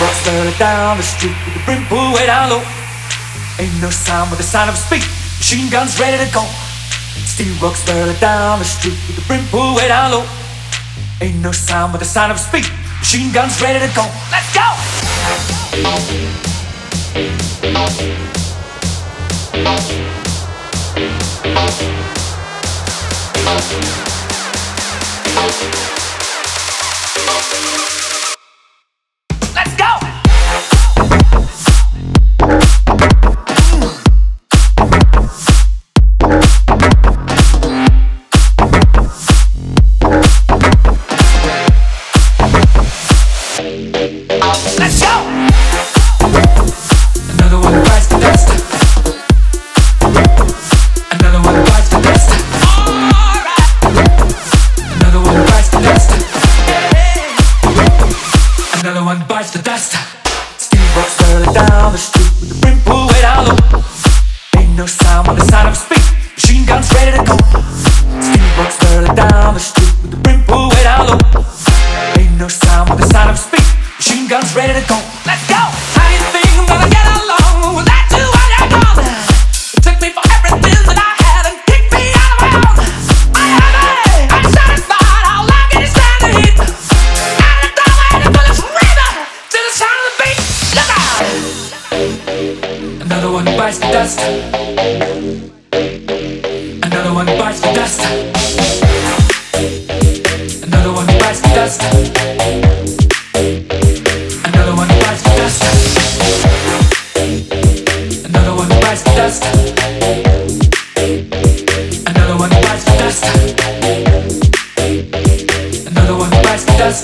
Walks further down the street with the brim pulled way down low. Ain't no sound but the sound of speed. Machine guns ready to go. Steve walks further down the street with the brim pulled way down low. Ain't no sound but the sound of speed. Machine guns ready to go. Let's go! Let's go! Let's go! Another one bites the dust. Another one bites the dust. Alright. Another one bites the dust. Another one bites the dust. Steve walks further down the street with the brim pulled way down low. Ain't no sound but the sound of speed. Machine guns ready to go. Steve walks further down the street with the brim pulled way down low. Ain't no sound but the sound of speed. Machine guns ready to go. Let's go! How do you think I'm gonna get along without you while you're gone? It took me for everything that I had and kicked me out of my own. I'm satisfied. How long can you stand the heat? And the doorway to pull us river to the sound of the beat. Look out! Another one bites the dust. Another one bites the dust. Another one bites the dust. Another one bites the dust. Another one bites the dust. Another one bites the dust. Another one bites the dust.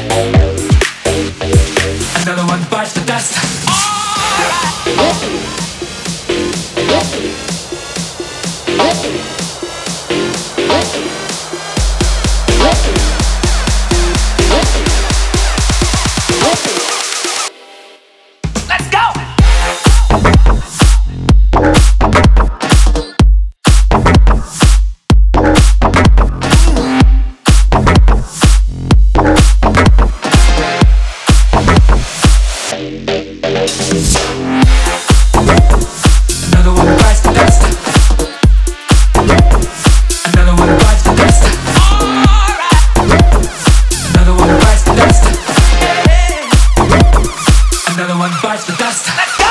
Another one bites the dust. Let's go! Another one bites the dust. Another one bites the dust. Alright. Another one bites the dust. Another one bites the dust. Let's go!